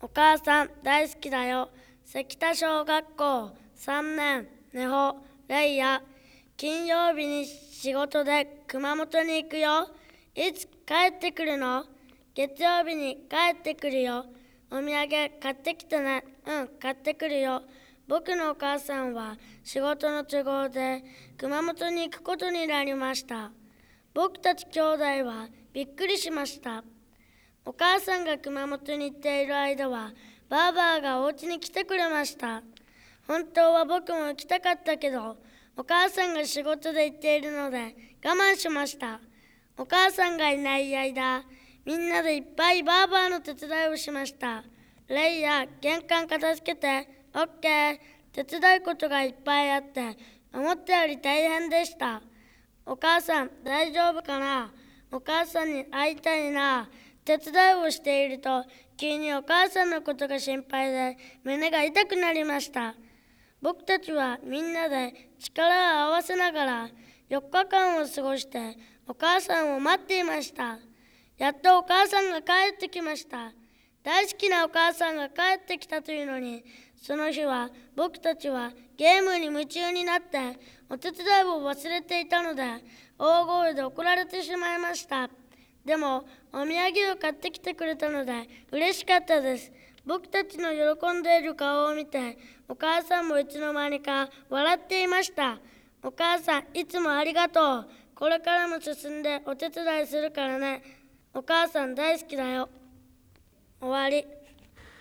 お母さん大好きだよ。関田小学校3年、根穂、レイヤ。金曜日に仕事で熊本に行くよ。いつ帰ってくるの？月曜日に帰ってくるよ。お土産買ってきてね。買ってくるよ。僕のお母さんは仕事の都合で熊本に行くことになりました。僕たち兄弟はびっくりしました。お母さんが熊本に行っている間は、ばあばがお家に来てくれました。本当は僕も行きたかったけど、お母さんが仕事で行っているので我慢しました。お母さんがいない間、みんなでいっぱいばあばの手伝いをしました。レイヤ、玄関片付けて。オッケー。手伝うことがいっぱいあって、思ったより大変でした。お母さん大丈夫かな？お母さんに会いたいな。手伝いをしていると、急にお母さんのことが心配で胸が痛くなりました。僕たちはみんなで力を合わせながら4日間を過ごしてお母さんを待っていました。やっとお母さんが帰ってきました。大好きなお母さんが帰ってきたというのに、その日は僕たちはゲームに夢中になってお手伝いを忘れていたので、大声で怒られてしまいました。でもお土産を買ってきてくれたので嬉しかったです。僕たちの喜んでいる顔を見て、お母さんもいつの間にか笑っていました。お母さんいつもありがとう。これからも進んでお手伝いするからね。お母さん大好きだよ。終わり。